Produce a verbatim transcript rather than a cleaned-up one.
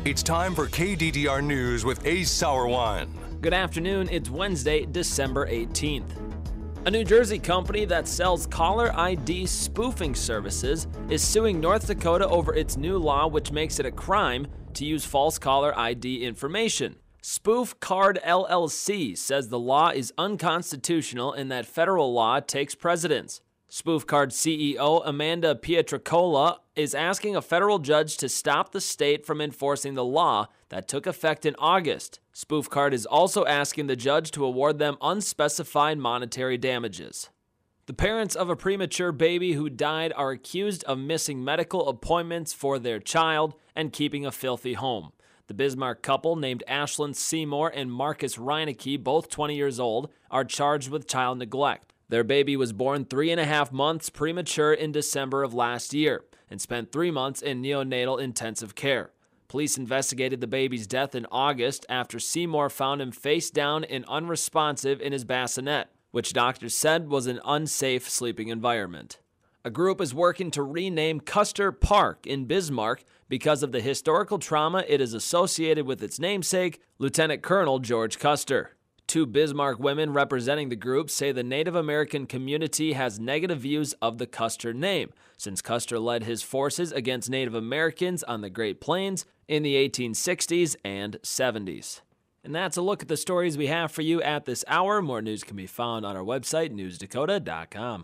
It's time for K D D R News with Ace Sauerwein. Good afternoon. It's Wednesday, December eighteenth. A New Jersey company that sells caller I D spoofing services is suing North Dakota over its new law, which makes it a crime to use false caller I D information. Spoof Card L L C says the law is unconstitutional and that federal law takes precedence. Spoof Card C E O Amanda Pietrocola is asking a federal judge to stop the state from enforcing the law that took effect in August. Spoof Card is also asking the judge to award them unspecified monetary damages. The parents of a premature baby who died are accused of missing medical appointments for their child and keeping a filthy home. The Bismarck couple, named Ashlyn Seymour and Marcus Reinecke, both twenty years old, are charged with child neglect. Their baby was born three and a half months premature in December of last year and spent three months in neonatal intensive care. Police investigated the baby's death in August after Seymour found him face down and unresponsive in his bassinet, which doctors said was an unsafe sleeping environment. A group is working to rename Custer Park in Bismarck because of the historical trauma it is associated with its namesake, Lieutenant Colonel George Custer. Two Bismarck women representing the group say the Native American community has negative views of the Custer name, since Custer led his forces against Native Americans on the Great Plains in the eighteen sixties and seventies. And that's a look at the stories we have for you at this hour. More news can be found on our website, news dakota dot com.